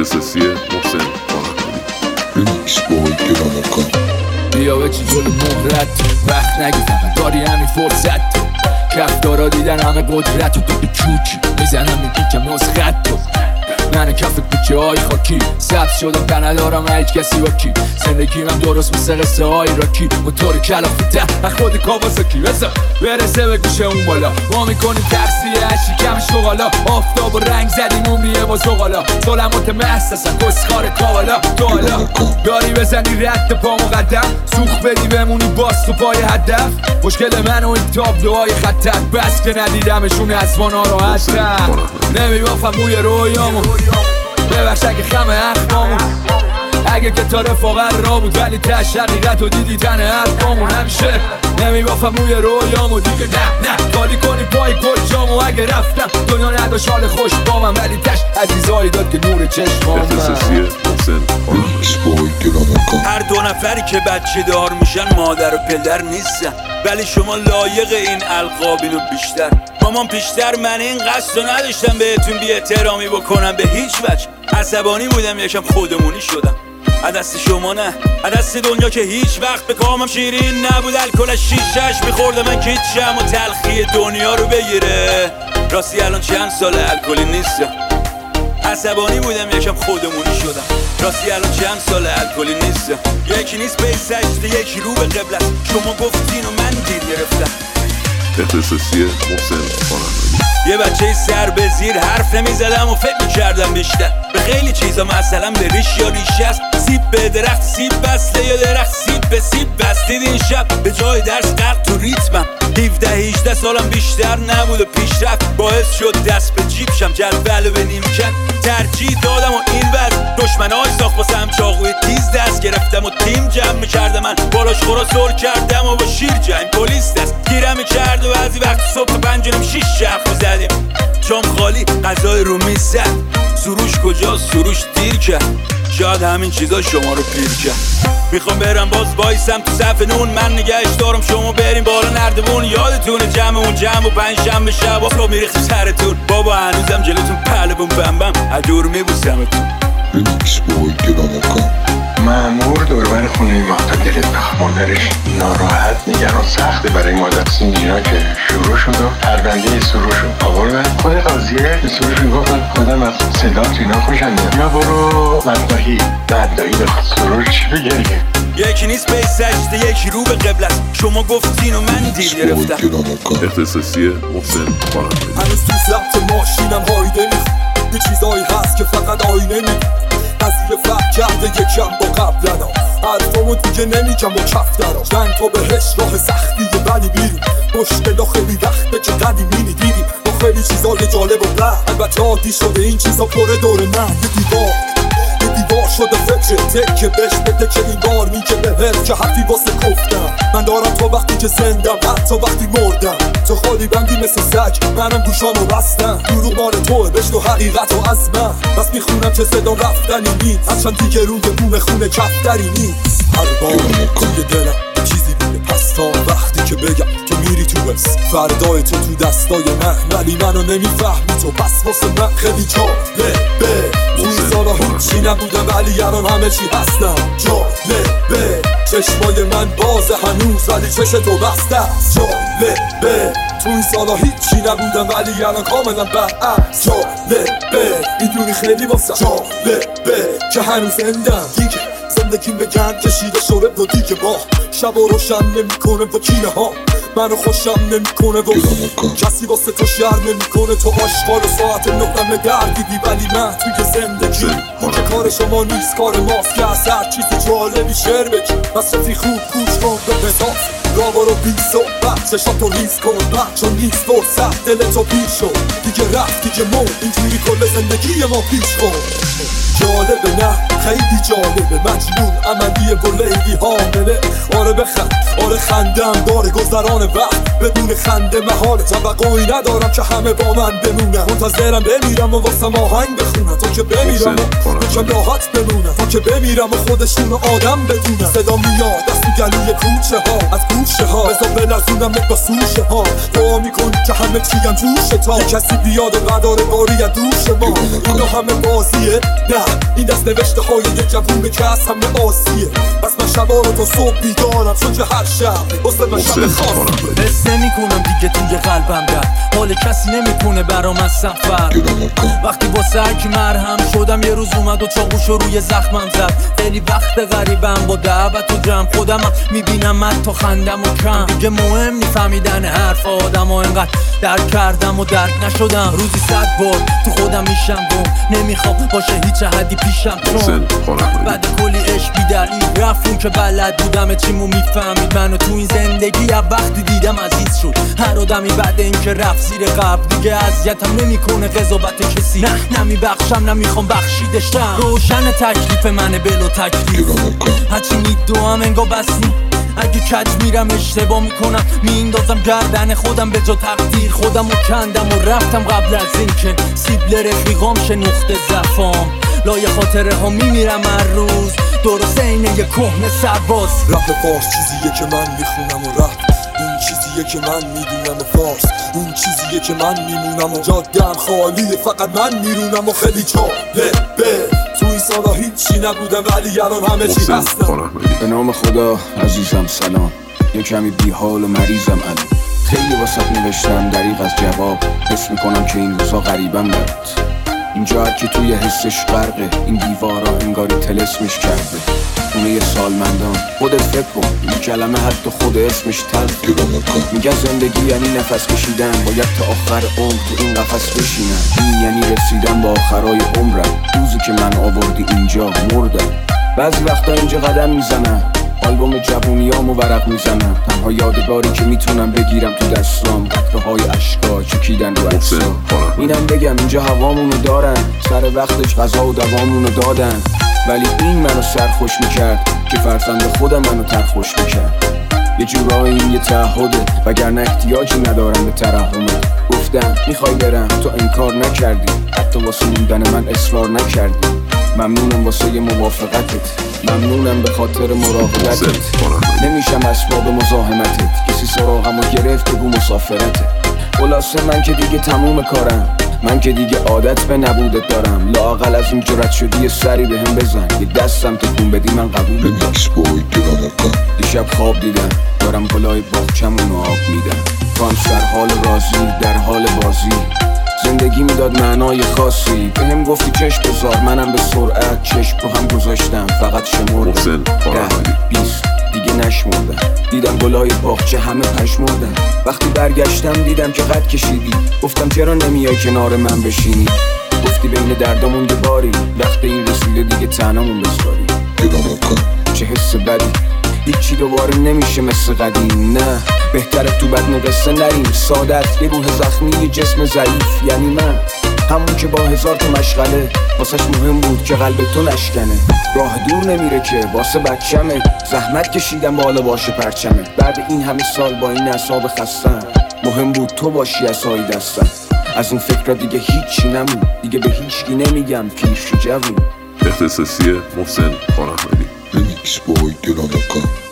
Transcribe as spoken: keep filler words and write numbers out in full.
اختصاصی محسن آرندی. ریمیکس بای گرانکان. بیا بچی جلو مهرت وقت نگی فقط داری همین فرصت کفتارا دیدن همه قدرت و تو به چوکی میزنم میگی که مسخط تو من کف کوچه های خاکی سبز شدم که ندارم هیچ کسی با کی زندگیم هم درست مثل قصه های راکی موتور کلافی ته و خود کاواساکی بزا برسه به گوشه اون بالا ما میکنیم تقصیه هشی کم شغالا آفتاب و رنگ زدیم عمریه با زغالا ظلمات محسسن کسخار کاوالا تو حالا داری بزنی رد پا مقدم سوخ بدی بمونی باز تو پای هدف مشکل من و این تابلوهای خطت بس که ندیدمشون از ما ناراحتم نمیبافم موی رویامو ببخش اگه خم اخمامون اگه که تا رفاقت را بود ولی تش حقیقت و دیدی تن حرفامون همیشه نمیبافم موی رویامو دیگه نه نه کالی کنی پای کجامو اگه رفتم دنیا نداشت حال خوش با من ولی تش عزیزایی داد که نور چشمام اختصاصی محسن ریمیکس بای گرانکان. هر دو نفری که بچه دار میشن مادر و پدر نیستن ولی شما لایق این القابینو بیشتر مامان پیشتر من این قصد رو نداشتم بهتون بی احترامی بکنم به هیچ وجه عصبانی بودم یکم خودمونی شدم از دست شما نه از دست دنیا که هیچ وقت به کامم شیرین نبود الکل شیشش میخورده من کیچم و تلخی دنیا رو بگیره راستی الان چند سال الکلی نیستم عصبانی بودم یکم خودمونی شدم راستی الان چند سال الکلی نیستم یکی نیست به سجده یکی رو به قبله شما گفتین و من دیر گرفتم اختصاصی محسن آرندی. یه بچه سر به زیر حرف نمیزدم و فکر میکردم بیشتر به خیلی چیزا مثلا به ریش یا ریشه است سیب به درخت سیب بسته یا درخت سیب به سیب بستید این شب به جای درس غرق تو ریتمم هفده هجده سالم بیشتر نبود و پیشرفت باعث شد دست به جیبشم جدول به نیمکت ترجیح دادم و این وضع دشمنای ساخت واسم چاقوی تیز دست گرفتم و تیم جمع میکرده من بالاش خورا سر کردم و با شیر جنگ پلیس دست گیرم میکرد و بعضی وقت صبح پنجونم شیش شخ میزدیم جام خالی غذای رو میز زد سروش کجا سروش دیر کرد شاید همین چیزا شما رو پیر کرد میخوام برم باز بایسم تو صف نون من نگهش دارم شما بریم بالا نردمون یادتونه جمع اون جمع و پنجشنبه شبا رو میریخت سرتون بابا هنوزم جلوتون پهلوون بمبم از دور میبوسمتون. ریمیکس بای گرانکان. مأمور دوربر خونه مادر دلت بخواه مادرش ناراحت نگران سخته برای مادر اینا که شروع شد و پرونده سروش رو آوردن خود قضیه به سروش میگفتن خودم از صدات اینا خوشم میاد یا برو مدداهی مدداهی بخواد سروش چی بگه یکی نیست به سجده یکی رو به قبله شما گفتین و من دیر گرفتم. اختصاصی محسن آرندی. هنوز تو ضبط ماشینم هایده میخوام یه چیزایی هست که فقط آینه میگم قضیه فرق کرده یکم با قبلنا حرفامو دیگه نمیگم با کف درا جنگ تا بهش راه سختیه ولی میریم مشکلا خیلی وقته که قدیمی دیدیم با خیلی چیزای جالب و بر البته عادی شده این چیزا پره دور من یه دیوار یه دیوار شده فکر تکه بهش بده که این بار میگه بهت که حرفی واسه گفتم من دارم تا وقتی که زندم حتی وقتی مردم تو خالی بندی مثل سگ منم گوشامو بستم دروغ مال توه بشنو حقیقت و از من بس میخونم که صدام رفتنی نیست هرچند دیگه روی بوم خونه کفتری نیست هر بار توی دلم چیزی بوده پس تا وقتی که بگم تو میری تو بس فردای تو تو دستای من ولی منو نمیفهمی تو پس واسه من خیلی جالبه توی سالا هیچی نبودم ولی الان همه چی هستم جالبه چشمای من بازه هنوز ولی چش تو بسته است جالبه تو این سالا هیچی نبودم ولی الان کاملا برعکس جالبه میدونی خیلی واسه جالبه که هنوز زندم دیگه زندگیم بگن کشیده شده و دیگه ما شب و روشن نمیکنه با کینه ها منو خوشم نمیکنه و کسی واسه تو شر نمیکنه تو آشغال و ساعت نقدم دردیدی ولی من توی زندگی که کار شما نیست کار ماست که از هر چیز جالبی شعر بگی پس رفی خوب گوش کن به قصاص راوا رو بی صحبت چشاتو ریز کن بد چون نیست فرصت دلتو پیر شد دیگه رفت دیگه مرد اینجوری کل زندگی ما پیش کن جالبه نه خیلی جالبه مجنون عملیه و لیلی حامله آره بخند آره خندم داره گذران وقت بدون خنده محاله توقعی ندارم که همه با من بمونن منتظرم بمیرم و واسم آهنگ بخونن تا که بمیرم و یکم راحت بمونم تا که بمیرم و خودشون آدم بدونم صدا میاد از تو گلوی کوچه ها از گوشه ها بزا بلرزونم با سوشه ها دعا میکنی که همه چیم جوشه تا یه کسی بیاد و قدار باری از دوش ما اینا همه بازیه نه این دست نوشته های یه جوونه که از همه آسیه. پس من شبا رو تا صبح بیدارم چون که هر شب واسه من شب خاصیه. حس نمی کنم دیگه توی قلبم درد، حال کسی نمیکنه برام از سفر. وقتی با سرک مرهم شدم یه روز اومد و چاقوشو روی زخمم زد. خیلی وقت غریبم با دعوت و جمع خودم میبینم من تا خندم و کم. دیگه مهم نی فهمیدن حرف آدم و انقدر درک کردم و درک نشدم. روزی صد بار تو خودم میشم گم، نمیخوام باشه هیچ حدی پیشم چون بعد کلی عشق بی‌دلیل رفتون که بلد بودم چیمو میفهمید منو تو این زندگی. از وقتی دیدم عزیز شد هر آدمی بعد اینکه رفت زیر قبر. دیگه اذیتم نمیکنه قضاوت کسی، نه نمیبخشم نمیخوام بخشیدش شم. روشن تکلیف منه بلو تکلیف، هرچی میدوام انگار بسنی. اگه کج میرم اشتباه میکنم میندازم گردن خودم به جا تقدیر. خودم رو کندم و رفتم قبل از این که سیبل رفیقام شه نقطه ضعفام. لای خاطره ها میمیرم هر روز درست اینه یه کهنه سرباز. رپ فارس چیزیه که من میخونم و رپ اون چیزیه که من میدونم و فارس اون چیزیه که من میمونم و جادم خالیه فقط من میرونم و خیلی جالبه. تو این سالا هیچی نبودم ولی الان همه چی هستم. به نام خدا عزیزم سلام، یه کمی بی حال و مریضم الان. خیلی واسط نوشتم دریغ از جواب، حس میکنم که این روزا غریبم برات. اینجا هر کی توی حسش غرقه، این دیوارا انگاری تلسمش کرده. خونه سالمندان خودت فکر کن، این کلمه حتی خود اسمش تلخه. میگن زندگی یعنی نفس کشیدن، باید تا آخر عمر تو این قفس بشینم. این یعنی رسیدن با آخرای عمرم، روزی که من آوردی اینجا مردم. بعضی وقتا اینجا قدم میزنم، آلبوم جوونیامو ورق میزنم. تنها یادگاری که میتونم بگیرم تو دستام قطره های اشکا چکیدن رو عکسا. اینم بگم اینجا هوامونو دارن، سر وقتش غذا و دوامونو دادن. ولی این منو سرخوش میکرد که فرزند خودم منو ترخوش میکرد. یه جورایی این یه تعهده وگرنه احتیاجی ندارم به ترحمت. گفتم میخوای برم تو انکار نکردی، حتی واسه موندن من اصرار نکردی. ممنونم واسه یه موافقتت، ممنونم به خاطر مراقبتت. نمیشم اسباب مزاحمتت، کسی سراغمو گرفت بگو مسافرته. خلاصه من که دیگه تموم کارم، من که دیگه عادت به نبودت دارم. لااقل از این جرات شدی یه سری به هم بزن، یه دستم تکون بدی من قبول دارم. دیشب خواب دیدم دارم گلای باغچمونو آب میدم. تو هم سر حال راضی در حال بازی، زندگی میداد معنای خاصی. به هم گفتی چشم بذار، منم به سرعت چشم رو هم گذاشتم. فقط شمردم ده بیست دیگه نشمردم. دیدم گلای باغچه همه پشمردن. وقتی برگشتم دیدم که قد کشیدی. گفتم چرا نمیای کنار من بشینی؟ گفتی بین دردامون یه باری، وقت این رسیده دیگه تنهامون بذاری. چه حس بدی، هیچی دوباره نمیشه مثل قدیم. نه بهتره تو بدن قصه نریم. سادت یه روح زخمی یه جسم ضعیف، یعنی من همون که با هزار تا مشغله واسش مهم بود که قلب تو نشکنه. راه دور نمیره که واسه بچمه، زحمت کشیدم بالا باشه پرچمه. بعد این همه سال با این اعصاب خستم، مهم بود تو باشی عصای دستم. از اون فکر دیگه هیچی نمون، دیگه به هیچکی نمیگم پیر شو جوون. اختصاصی محسن خان‌احمدی. Remix Boy Delanaka.